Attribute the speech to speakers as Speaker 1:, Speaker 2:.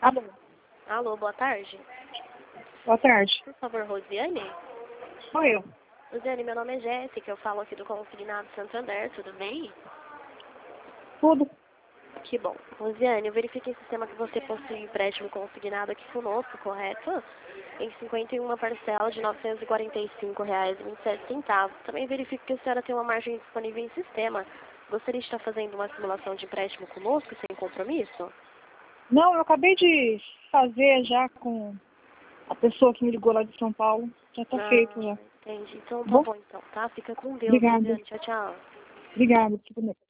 Speaker 1: Alô,
Speaker 2: Alô, boa tarde.
Speaker 1: boa tarde.
Speaker 2: Por favor, Rosiane?
Speaker 1: Sou eu.
Speaker 2: Rosiane, meu nome é Jéssica, eu falo aqui do Consignado Santander, tudo bem?
Speaker 1: Tudo.
Speaker 2: Que bom. Rosiane, eu verifiquei em sistema que você possui empréstimo consignado aqui conosco, correto? Em 51 parcelas de R$ 945,27. Também verifico que a senhora tem uma margem disponível em sistema. Gostaria de estar fazendo uma simulação de empréstimo conosco, sem compromisso?
Speaker 1: Não, eu acabei de fazer já com a pessoa que me ligou lá de São Paulo. Já tá feito já.
Speaker 2: Entendi. Então tá
Speaker 1: Bom,
Speaker 2: bom então, tá? Fica com Deus,
Speaker 1: obrigada.
Speaker 2: Rosiane. Tchau, tchau.
Speaker 1: Obrigada.